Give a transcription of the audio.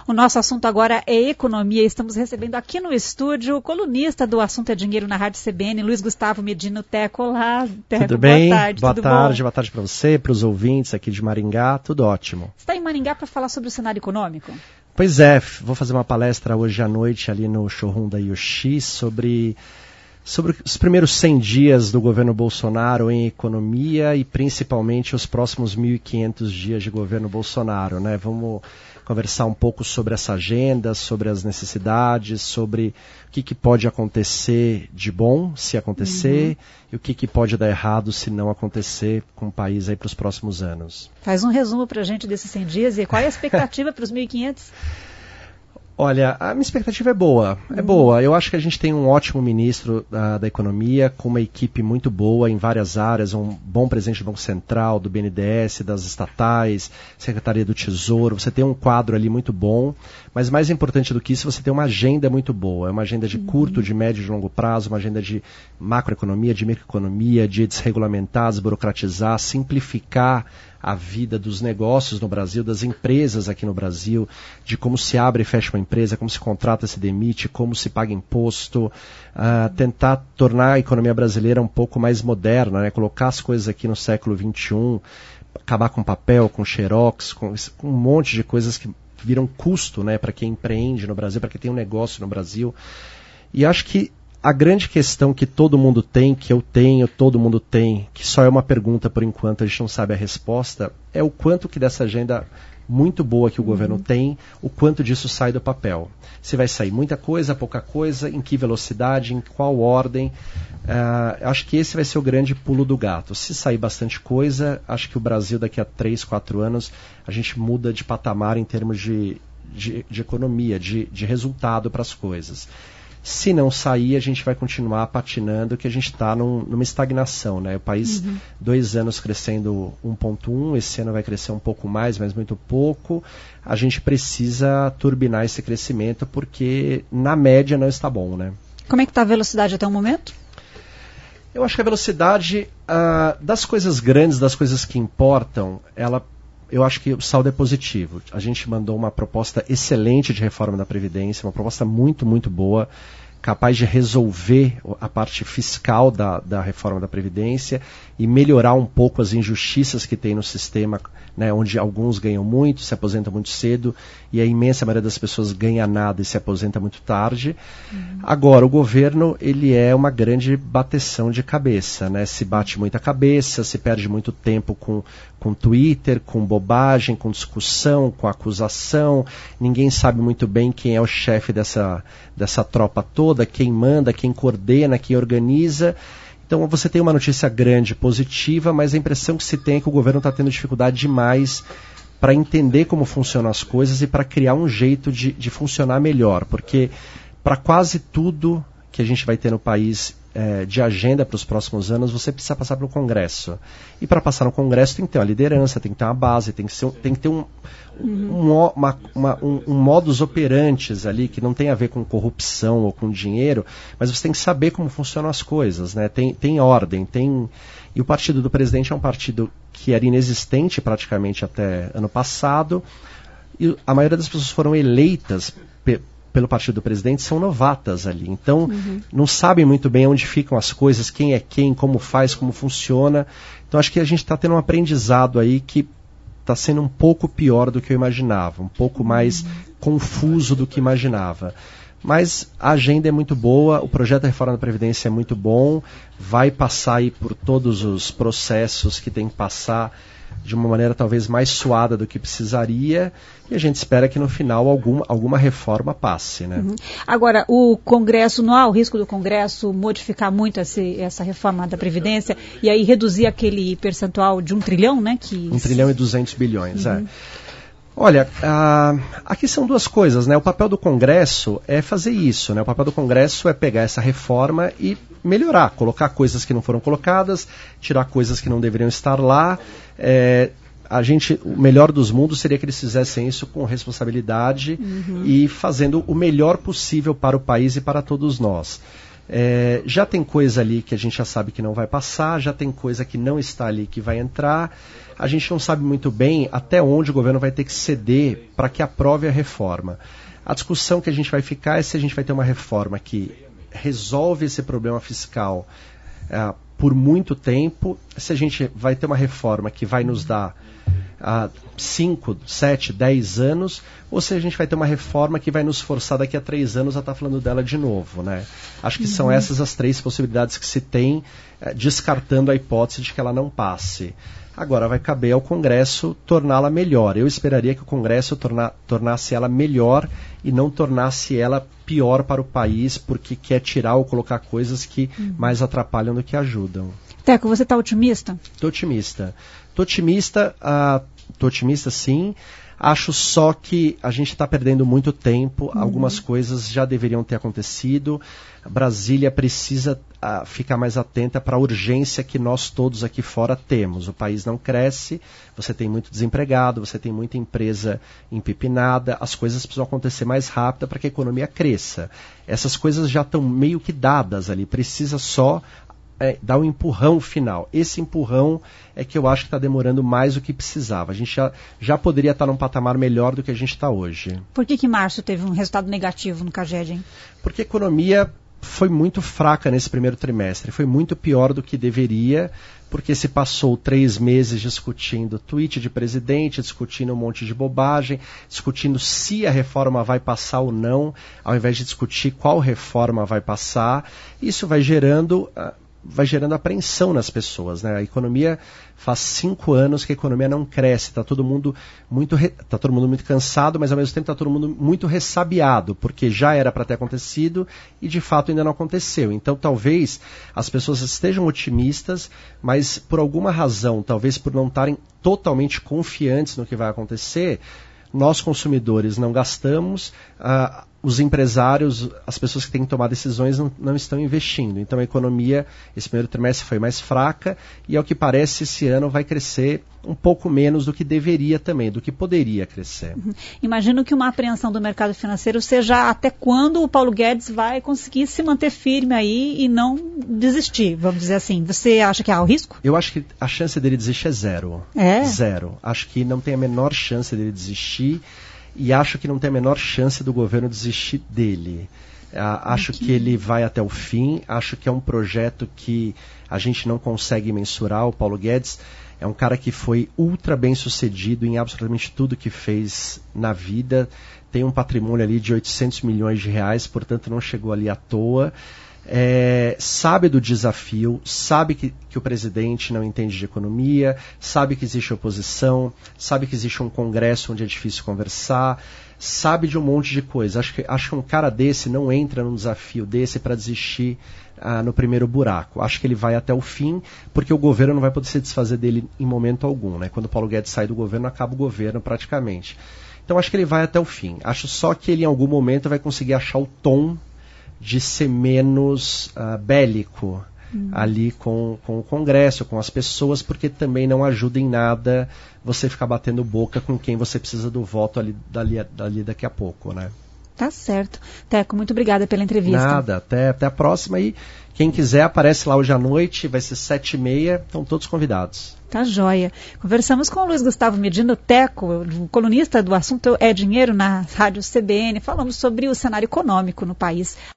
O nosso assunto agora é economia. Estamos recebendo aqui no estúdio o colunista do Assunto é Dinheiro na Rádio CBN, Luiz Gustavo Medino Teco. Olá, Teco. Tudo bem? Boa tarde. Boa tudo tarde, bom? Boa tarde para você, para os ouvintes aqui de Maringá. Tudo ótimo. Você está em Maringá para falar sobre o cenário econômico? Pois é, vou fazer uma palestra hoje à noite ali no showroom da Yoshi sobre os primeiros 100 dias do governo Bolsonaro em economia e principalmente os próximos 1.500 dias de governo Bolsonaro, né? Vamos conversar um pouco sobre essa agenda, sobre as necessidades, sobre o que pode acontecer de bom, se acontecer, e o que pode dar errado se não acontecer com o país aí para os próximos anos. Faz um resumo para a gente desses 100 dias e qual é a expectativa para os 1.500? Olha, a minha expectativa é boa, Eu acho que a gente tem um ótimo ministro da Economia, com uma equipe muito boa em várias áreas, um bom presidente do Banco Central, do BNDES, das estatais, Secretaria do Tesouro. Você tem um quadro ali muito bom, mas mais importante do que isso, você tem uma agenda muito boa. É uma agenda de curto, de médio e de longo prazo, uma agenda de macroeconomia, de microeconomia, de desregulamentar, desburocratizar, simplificar a vida dos negócios no Brasil, das empresas aqui no Brasil, de como se abre e fecha uma empresa, como se contrata, se demite, como se paga imposto, tentar tornar a economia brasileira um pouco mais moderna, né? Colocar as coisas aqui no século XXI, acabar com papel, com xerox, com um monte de coisas que viram custo, né, para quem empreende no Brasil, para quem tem um negócio no Brasil. E acho que a grande questão que todo mundo tem, que eu tenho, todo mundo tem, que só é uma pergunta por enquanto, a gente não sabe a resposta, é o quanto que dessa agenda muito boa que o governo tem, o quanto disso sai do papel. Se vai sair muita coisa, pouca coisa, em que velocidade, em qual ordem. Acho que esse vai ser o grande pulo do gato. Se sair bastante coisa, acho que o Brasil daqui a 3, 4 anos, a gente muda de patamar em termos de economia, de resultado para as coisas. Se não sair, a gente vai continuar patinando, que a gente está numa estagnação, né? O país, 2 anos crescendo 1,1, esse ano vai crescer um pouco mais, mas muito pouco. A gente precisa turbinar esse crescimento, porque na média não está bom, né? Como é que está a velocidade até o momento? Eu acho que a velocidade das coisas grandes, das coisas que importam, eu acho que o saldo é positivo. A gente mandou uma proposta excelente de reforma da Previdência, uma proposta muito, muito boa, capaz de resolver a parte fiscal da reforma da Previdência e melhorar um pouco as injustiças que tem no sistema, né, onde alguns ganham muito, se aposentam muito cedo, e a imensa maioria das pessoas ganha nada e se aposenta muito tarde. Agora, o governo, ele é uma grande bateção de cabeça, né? Se bate muita cabeça, se perde muito tempo com Twitter, com bobagem, com discussão, com acusação. Ninguém sabe muito bem quem é o chefe dessa tropa toda, quem manda, quem coordena, quem organiza. Então você tem uma notícia grande, positiva, mas a impressão que se tem é que o governo está tendo dificuldade demais para entender como funcionam as coisas e para criar um jeito de funcionar melhor. Porque para quase tudo que a gente vai ter no país de agenda para os próximos anos, você precisa passar pelo Congresso. E para passar no Congresso tem que ter uma liderança, tem que ter uma base, tem que ter um modus operantes ali, que não tem a ver com corrupção ou com dinheiro, mas você tem que saber como funcionam as coisas, né? Tem ordem, e o partido do presidente é um partido que era inexistente praticamente até ano passado, e a maioria das pessoas foram eleitas pelo partido do presidente, são novatas ali, então não sabem muito bem onde ficam as coisas, quem é quem, como faz, como funciona. Então acho que a gente está tendo um aprendizado aí que está sendo um pouco pior do que eu imaginava, um pouco mais confuso do que imaginava. Mas a agenda é muito boa, o projeto da reforma da Previdência é muito bom, vai passar aí por todos os processos que tem que passar de uma maneira talvez mais suada do que precisaria, e a gente espera que no final alguma reforma passe, né? Agora, o Congresso, não há o risco do Congresso modificar muito essa reforma da Previdência e aí reduzir aquele percentual de 1 trilhão, né? 1 trilhão e 200 bilhões, Olha, aqui são duas coisas, né? O papel do Congresso é fazer isso, né? O papel do Congresso é pegar essa reforma e melhorar, colocar coisas que não foram colocadas, tirar coisas que não deveriam estar lá. O melhor dos mundos seria que eles fizessem isso com responsabilidade e fazendo o melhor possível para o país e para todos nós. Já tem coisa ali que a gente já sabe que não vai passar, já tem coisa que não está ali que vai entrar. A gente não sabe muito bem até onde o governo vai ter que ceder para que aprove a reforma. A discussão que a gente vai ficar é se a gente vai ter uma reforma que resolve esse problema fiscal por muito tempo, se a gente vai ter uma reforma que vai nos dar 5, 7, 10 anos, ou se a gente vai ter uma reforma que vai nos forçar daqui a 3 anos a estar falando dela de novo, né? Acho que são essas as 3 possibilidades que se tem, descartando a hipótese de que ela não passe. Agora vai caber ao Congresso torná-la melhor. Eu esperaria que o Congresso tornasse ela melhor e não tornasse ela pior para o país, porque quer tirar ou colocar coisas que mais atrapalham do que ajudam. Teco, você está otimista? Estou otimista. Estou otimista sim. Acho só que a gente está perdendo muito tempo. Algumas coisas já deveriam ter acontecido. Brasília precisa ficar mais atenta para a urgência que nós todos aqui fora temos. O país não cresce, você tem muito desempregado, você tem muita empresa empipinada, as coisas precisam acontecer mais rápido para que a economia cresça. Essas coisas já estão meio que dadas ali, precisa só dar um empurrão final. Esse empurrão é que eu acho que está demorando mais do que precisava. A gente já poderia estar num patamar melhor do que a gente está hoje. Por que março teve um resultado negativo no CAGED, hein? Porque a economia foi muito fraca nesse primeiro trimestre, foi muito pior do que deveria, porque se passou 3 meses discutindo tweet de presidente, discutindo um monte de bobagem, discutindo se a reforma vai passar ou não, ao invés de discutir qual reforma vai passar. Isso vai gerando apreensão nas pessoas, né? A economia faz 5 anos que a economia não cresce, está todo mundo muito cansado, mas ao mesmo tempo está todo mundo muito ressabiado, porque já era para ter acontecido e de fato ainda não aconteceu. Então talvez as pessoas estejam otimistas, mas por alguma razão, talvez por não estarem totalmente confiantes no que vai acontecer, nós consumidores não gastamos, os empresários, as pessoas que têm que tomar decisões não estão investindo. Então a economia, esse primeiro trimestre foi mais fraca e ao que parece esse ano vai crescer um pouco menos do que deveria também, do que poderia crescer. Imagino que uma apreensão do mercado financeiro seja até quando o Paulo Guedes vai conseguir se manter firme aí e não desistir, vamos dizer assim. Você acha que há o risco? Eu acho que a chance dele desistir é zero. Zero. Acho que não tem a menor chance dele desistir. E acho que não tem a menor chance do governo desistir dele. Acho que ele vai até o fim, acho que é um projeto que a gente não consegue mensurar. O Paulo Guedes é um cara que foi ultra bem sucedido em absolutamente tudo que fez na vida, tem um patrimônio ali de 800 milhões de reais, portanto não chegou ali à toa. Sabe do desafio, sabe que o presidente não entende de economia, sabe que existe oposição, sabe que existe um congresso onde é difícil conversar, sabe de um monte de coisa. Acho que um cara desse não entra num desafio desse para desistir no primeiro buraco. Acho que ele vai até o fim, porque o governo não vai poder se desfazer dele em momento algum, né? Quando o Paulo Guedes sai do governo, acaba o governo praticamente. Então acho que ele vai até o fim. Acho só que ele em algum momento vai conseguir achar o tom de ser menos bélico ali com o Congresso, com as pessoas, porque também não ajuda em nada você ficar batendo boca com quem você precisa do voto dali daqui a pouco, né? Tá certo. Teco, muito obrigada pela entrevista. Nada, até a próxima e quem quiser aparece lá hoje à noite, vai ser 7h30, estão todos convidados. Tá joia. Conversamos com o Luiz Gustavo Medina, o Teco, o colunista do assunto É Dinheiro na Rádio CBN. Falamos sobre o cenário econômico no país.